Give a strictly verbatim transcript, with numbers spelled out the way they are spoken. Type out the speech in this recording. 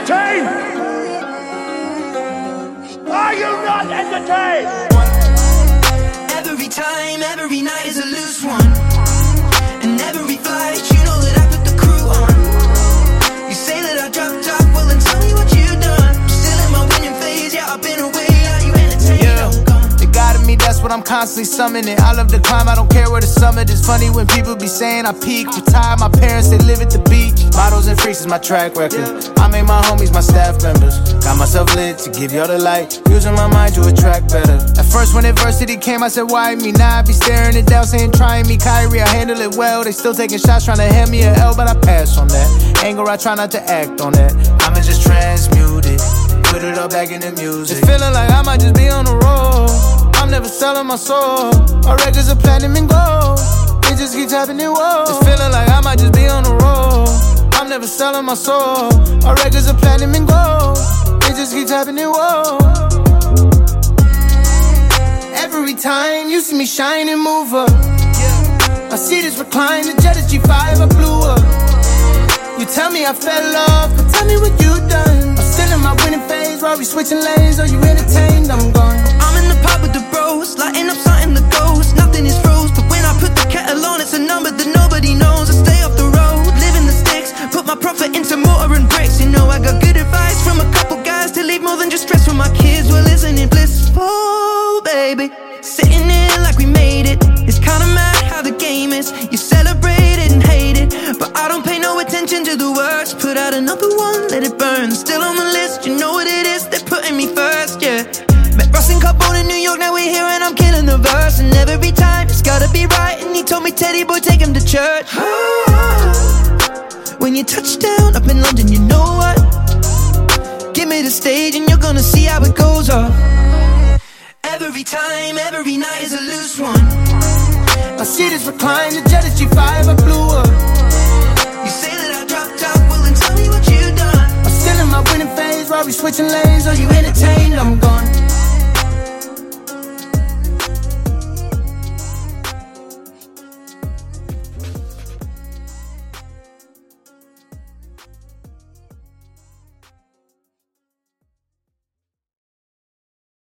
entertained? Are you not entertained? Every time, every night is a loose one. And every flight, you know that I put the crew on. You say that I dropped off, well then tell me what you done. I'm still in my winning phase, yeah, I've been away. Are you entertained? Yeah, the God in me, that's what I'm constantly summoning. I love the climb, I don't care where the summit is. Funny when people be saying I peaked. Retired, my parents, they live at the beach. Models and freaks is my track record. I made my homies my staff members. Got myself lit to give y'all the light. Using my mind to attract better. At first when adversity came, I said why me? Now I be staring it down, saying try me. Kyrie, I handle it well. They still taking shots, trying to hand me a L, but I pass on that. Anger, I try not to act on that. I'ma just transmute it, put it all back in the music. It's feeling like I might just be on the road. I'm never selling my soul. My records are platinum and gold. It just keeps happening, whoa. It's feeling like I might just be on the road. I'm never selling my soul. My records are platinum and gold. It just keeps happening, whoa. Every time you see me shine and move up, I see this recline, the Jetta G five, I blew up. You tell me I fell off, but tell me what you done. I'm still in my winning phase, while we switching lanes. Are you entertained? I'm gone. I'm in the pub with the bros, lighting up something that goes. Nothing is froze, but when I put the kettle on, it's a number that nobody knows. I stay off the road, living the sticks, put my profit into mortar and bricks. You know I got good advice from a couple guys to leave more than just stress for my kids. Well, isn't it blissful, baby? Sitting here like we made it. It's kinda mad how the game is. You celebrate it and hate it, but I don't pay no attention to the words. Put out another one, let it burn. Still on the list, you know what it is. They're putting me first, yeah. Met Russ and Carbone in New York, now we're here and I'm killing the verse. And every time it's gotta be right. And he told me, Teddy boy, take him to church. When you touch down up in London, you know what? Give me the stage and you're gonna see how it goes off. Every time, every night is a loose one. I see this recline, the Jetta G five, I blew up. You say that I dropped out, well then tell me what you done. I'm still in my winning phase, while we switching lanes. Are you entertained? I'm gone.